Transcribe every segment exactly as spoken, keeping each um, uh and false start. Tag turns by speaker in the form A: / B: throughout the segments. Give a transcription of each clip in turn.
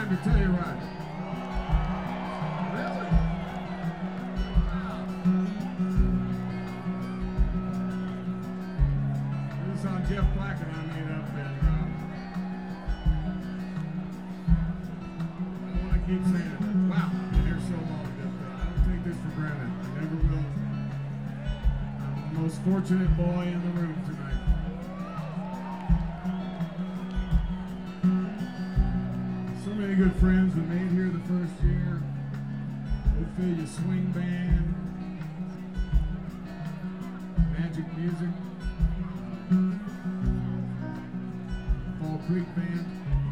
A: time to Telluride. Really? Wow. This song Jeff Black and I made up, and um, I want to keep saying it. Wow, I've been here so long that uh, I don't take this for granted. I never will. I'm the most fortunate boy in the room tonight. Many good friends we made here the first year. Ophelia Swing Band, Magic Music, Fall Creek Band,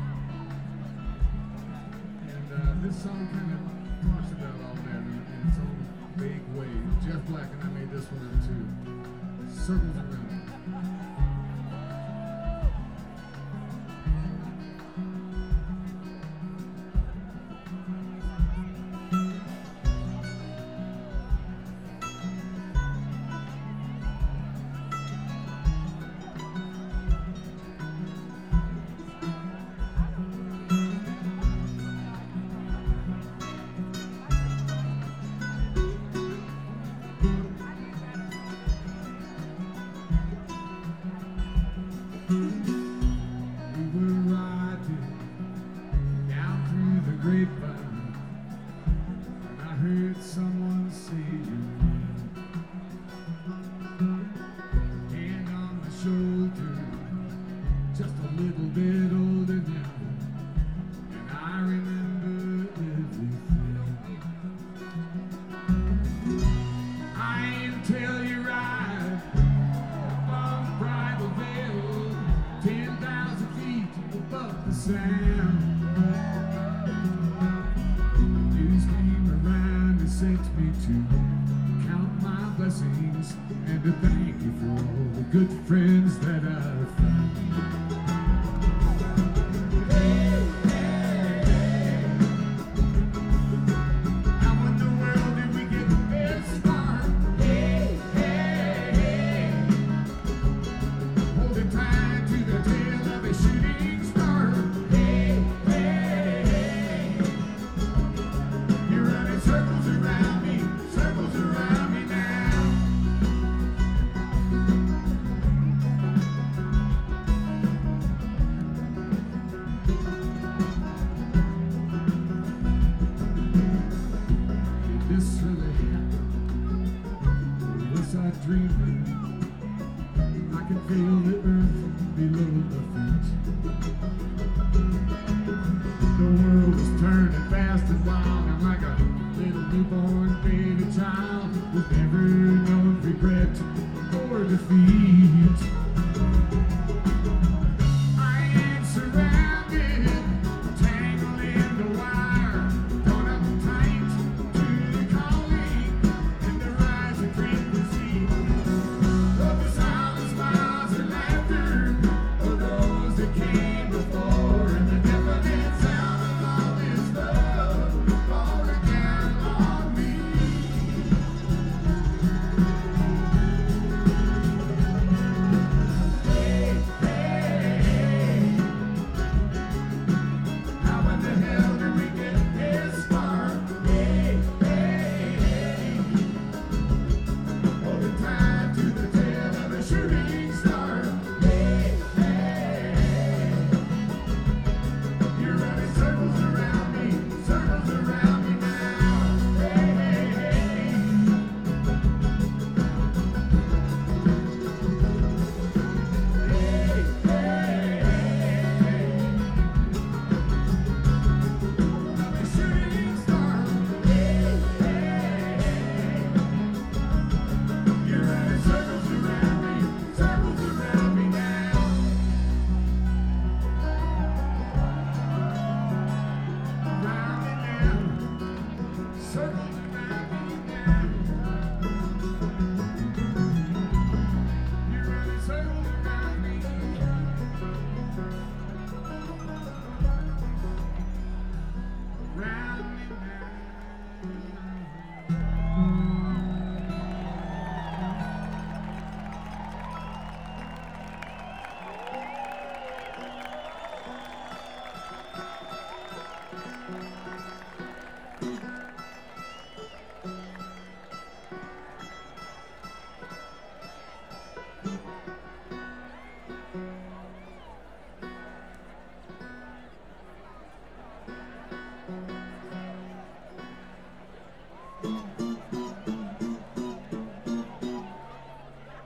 A: and uh, this song kind of talks about all that in, in its own vague way. Jeff Black and I made this one up too. Circles Around.